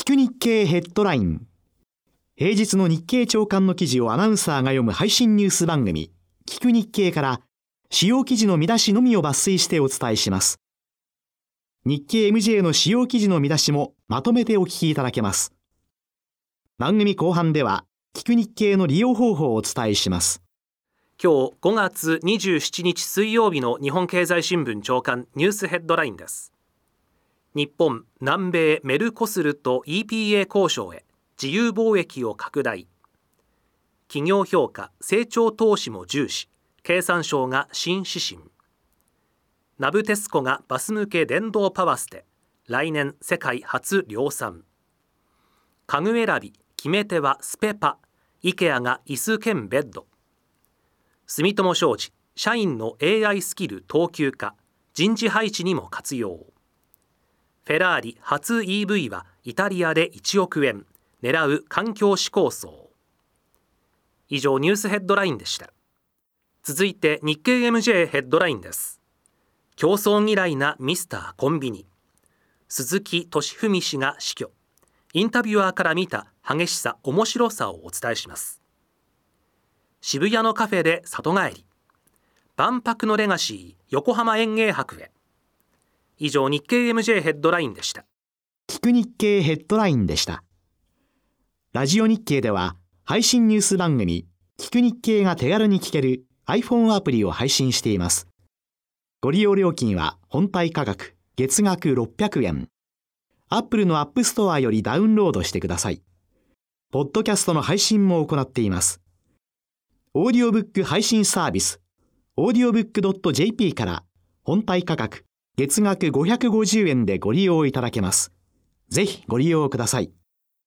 く日経ヘッドライン。平日の日経朝刊の記事をアナウンサーが読む配信ニュース番組、聞く日経から主要記事の見出しのみを抜粋してお伝えします。日経 MJ の主要記事の見出しもまとめてお聞きいただけます。番組後半では、聞く日経の利用方法をお伝えします。 今日5月27日水曜日の日本経済新聞朝刊ニュースヘッドラインです。日本、南米メルコスルと EPA 交渉へ自由貿易を拡大。企業評価、成長投資も重視、経産省が新指針。ナブテスコがバス向け電動パワステ、来年世界初量産。家具選び、決め手はスペパ、IKEA が椅子兼ベッド。住友商事、社員の AI スキル等級化、人事配置にも活用。フェラーリ初 EV はイタリアで1億円、狙う環境志向層。以上ニュースヘッドラインでした。続いて日経 MJ ヘッドラインです。競争嫌いなミスターコンビニ。鈴木俊文氏が死去。インタビュアーから見た激しさ、面白さをお伝えします。渋谷のカフェで里帰り。万博のレガシー、横浜園芸博へ。以上日経 MJ ヘッドラインでした。 聞く日経ヘッドラインでした。ラジオ日経では配信ニュース番組聞く日経が手軽に聞ける iPhone アプリを配信しています。ご利用料金は本体価格月額600円。Apple の App Store よりダウンロードしてください。ポッドキャストの配信も行っています。オーディオブック配信サービス audiobook.jp から本体価格月額550円でご利用いただけます。ぜひご利用ください。